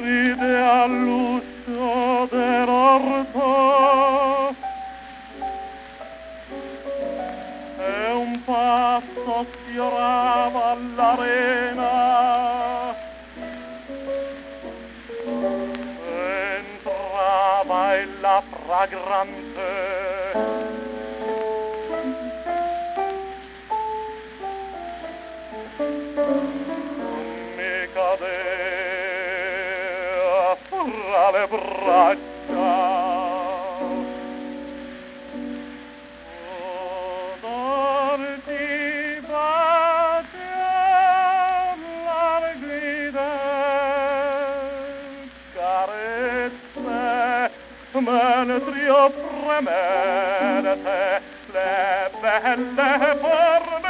ride all'uscio dell'orto e un passo sfiorava l'arena. Entrava e la fragrante mi cadea fra le braccia. Darti baciar larghide carezze mentre io premette le belle forme